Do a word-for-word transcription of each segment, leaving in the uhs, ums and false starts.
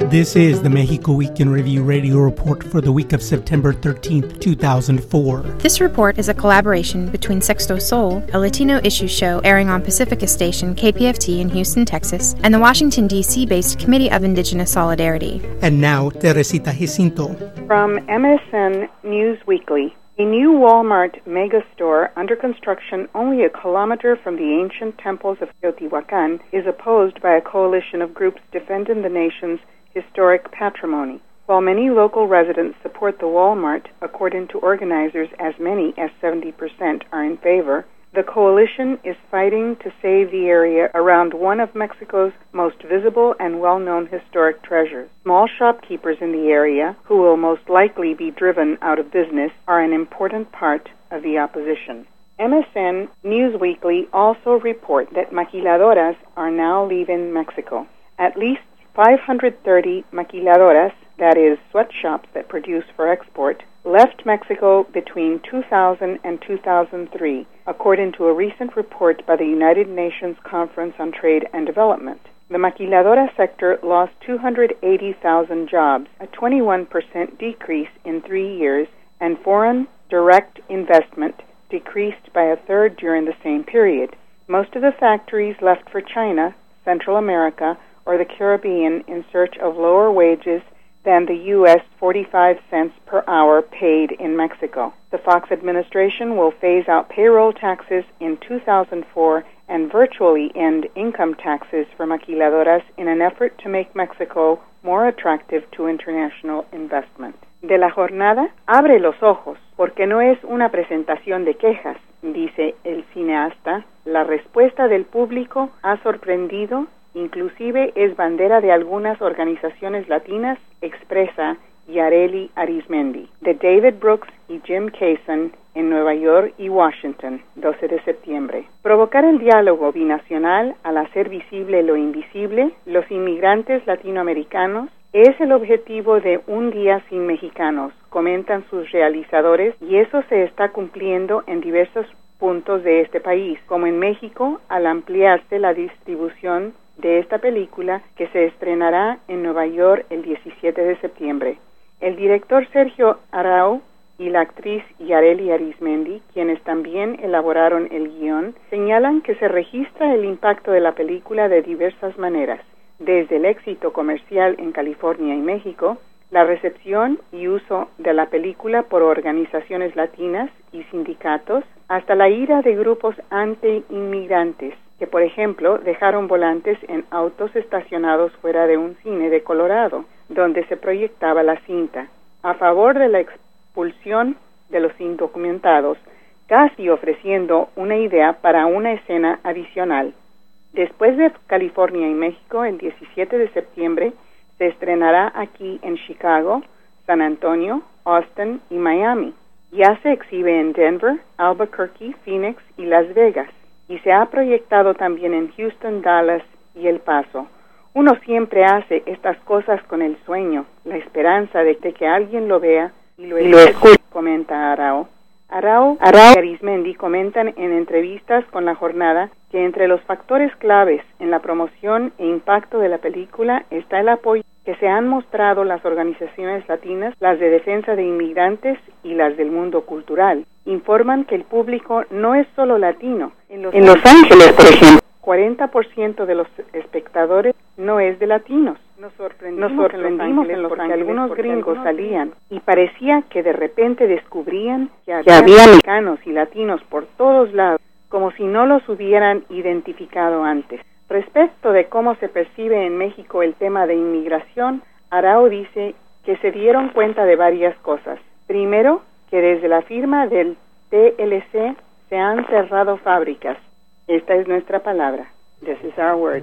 This is the Mexico Week in Review radio report for the week of September thirteenth, two thousand four. This report is a collaboration between Sexto Sol, a Latino issue show airing on Pacifica Station K P F T in Houston, Texas, and the Washington, D C-based Committee of Indigenous Solidarity. And now, Teresita Jacinto. From M S N News Weekly. A new Walmart megastore under construction only a kilometer from the ancient temples of Teotihuacan is opposed by a coalition of groups defending the nation's historic patrimony. While many local residents support the Walmart, according to organizers, as many as seventy percent are in favor, the coalition is fighting to save the area around one of Mexico's most visible and well-known historic treasures. Small shopkeepers in the area, who will most likely be driven out of business, are an important part of the opposition. M S N News Weekly also report that maquiladoras are now leaving Mexico. At least five hundred thirty maquiladoras, that is, sweatshops that produce for export, left Mexico between two thousand and two thousand three, according to a recent report by the United Nations Conference on Trade and Development. The maquiladora sector lost two hundred eighty thousand jobs, a twenty-one percent decrease in three years, and foreign direct investment decreased by a third during the same period. Most of the factories left for China, Central America, or the Caribbean in search of lower wages than the U S forty-five cents per hour paid in Mexico. The Fox administration will phase out payroll taxes in two thousand four and virtually end income taxes for maquiladoras in an effort to make Mexico more attractive to international investment. De la jornada, abre los ojos, porque no es una presentación de quejas, dice el cineasta. La respuesta del público ha sorprendido. Inclusive es bandera de algunas organizaciones latinas, expresa Yareli Arizmendi. De David Brooks y Jim Kaysen en Nueva York y Washington, doce de septiembre. Provocar el diálogo binacional al hacer visible lo invisible, los inmigrantes latinoamericanos, es el objetivo de Un Día Sin Mexicanos, comentan sus realizadores, y eso se está cumpliendo en diversos puntos de este país, como en México, al ampliarse la distribución de esta película, que se estrenará en Nueva York el diecisiete de septiembre. El director Sergio Arau y la actriz Yareli Arizmendi, quienes también elaboraron el guión, señalan que se registra el impacto de la película de diversas maneras, desde el éxito comercial en California y México, la recepción y uso de la película por organizaciones latinas y sindicatos, hasta la ira de grupos anti-inmigrantes, que por ejemplo dejaron volantes en autos estacionados fuera de un cine de Colorado, donde se proyectaba la cinta, a favor de la expulsión de los indocumentados, casi ofreciendo una idea para una escena adicional. Después de California y México, el diecisiete de septiembre, se estrenará aquí en Chicago, San Antonio, Austin y Miami. Ya se exhibe en Denver, Albuquerque, Phoenix y Las Vegas, y se ha proyectado también en Houston, Dallas y El Paso. Uno siempre hace estas cosas con el sueño, la esperanza de que alguien lo vea y lo escuche, comenta Arau. Arau, Arau y Arizmendi comentan en entrevistas con La Jornada que entre los factores claves en la promoción e impacto de la película está el apoyo que se han mostrado las organizaciones latinas, las de defensa de inmigrantes y las del mundo cultural. Informan que el público no es solo latino. En Los, en Los Ángeles, por ejemplo, cuarenta por ciento de los espectadores no es de latinos. Nos sorprendimos, Nos sorprendimos en Los Ángeles porque algunos gringos salían y parecía que de repente descubrían que había, que había mexicanos y latinos por todos lados, como si no los hubieran identificado antes. Respecto de cómo se percibe en México el tema de inmigración, Arau dice que se dieron cuenta de varias cosas. Primero, que desde la firma del T L C se han cerrado fábricas. Esta es nuestra palabra. This is our word.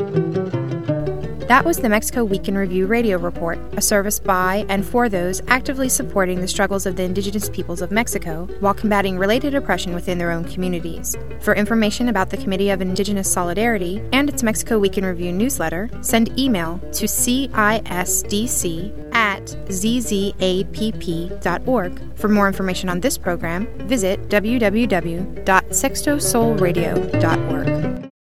That was the Mexico Week in Review radio report, a service by and for those actively supporting the struggles of the indigenous peoples of Mexico while combating related oppression within their own communities. For information about the Committee of Indigenous Solidarity and its Mexico Week in Review newsletter, send email to cisdc at zzapp dot org. For more information on this program, visit w w w dot sexto sol radio dot org.